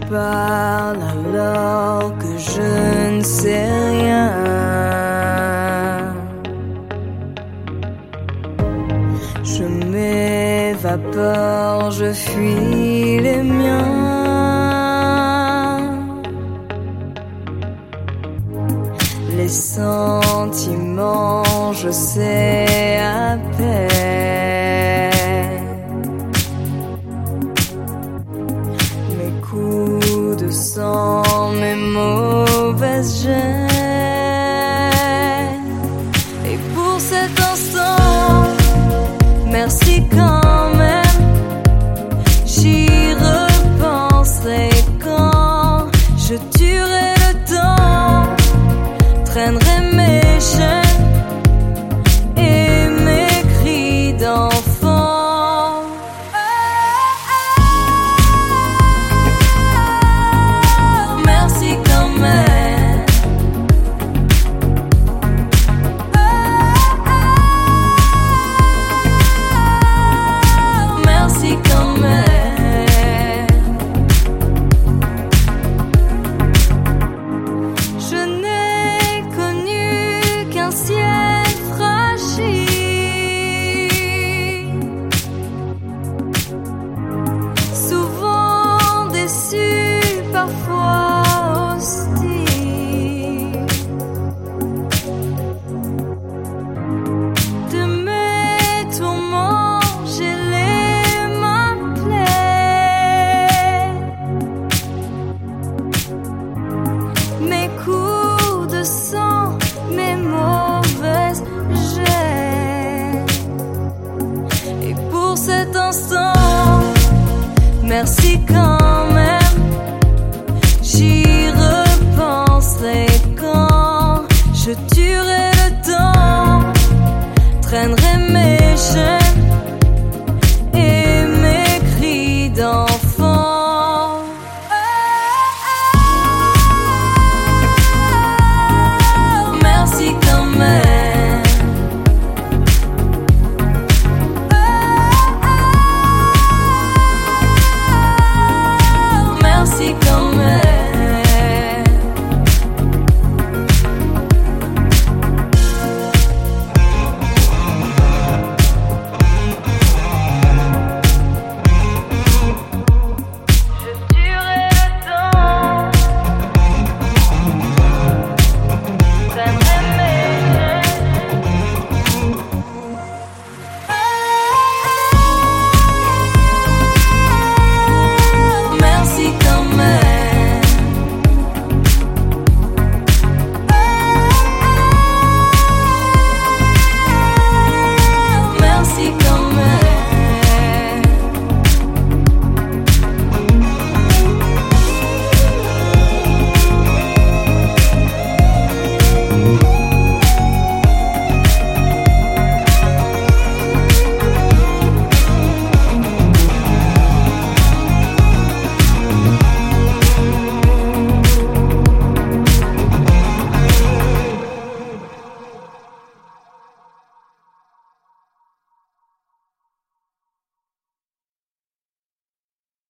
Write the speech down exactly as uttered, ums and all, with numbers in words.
parle alors que je ne sais rien. Je m'évapore, je fuis les miens. Les sentiments, je sais à peine. Mes coups de sang, mes mauvaises gênes. Et pour cet instant, merci quand même. J'y repenserai quand je tuerai le temps. Traînerai